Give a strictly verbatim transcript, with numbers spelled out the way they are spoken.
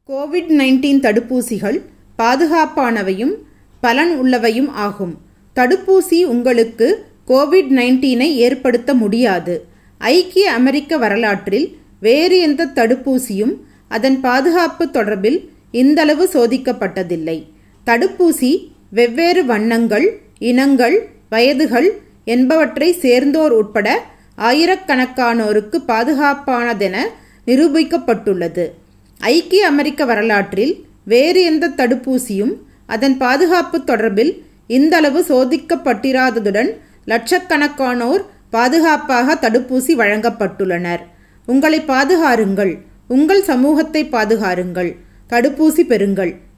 Covid nineteen தடுப்பூசிகள் பாதுகாப்பானவையும் பலன் உள்ளவையும் ஆகும். தடுப்பூசி உங்களுக்கு கோவிட் நைன்டீனை ஏற்படுத்த முடியாது. ஐக்கிய அமெரிக்க வரலாற்றில் வேறு எந்த தடுப்பூசியும் அதன் பாதுகாப்பு தொடர்பில் இந்தளவு சோதிக்கப்பட்டதில்லை. தடுப்பூசி வெவ்வேறு வண்ணங்கள், இனங்கள், வயதுகள் என்பவற்றை சேர்ந்தோர் உட்பட ஆயிரக்கணக்கானோருக்கு பாதுகாப்பானதென நிரூபிக்கப்பட்டுள்ளது. ஐக்கிய அமெரிக்க வரலாற்றில் வேறு எந்த தடுப்பூசியும் அதன் பாதுகாப்பு தொடர்பில் இந்தளவு சோதிக்கப்பட்டிராததுடன் லட்சக்கணக்கானோர் பாதுகாப்பாக தடுப்பூசி வழங்கப்பட்டுள்ளனர். உங்களை பாதுகாருங்கள், உங்கள் சமூகத்தை பாதுகாருங்கள், தடுப்பூசி பெறுங்கள்.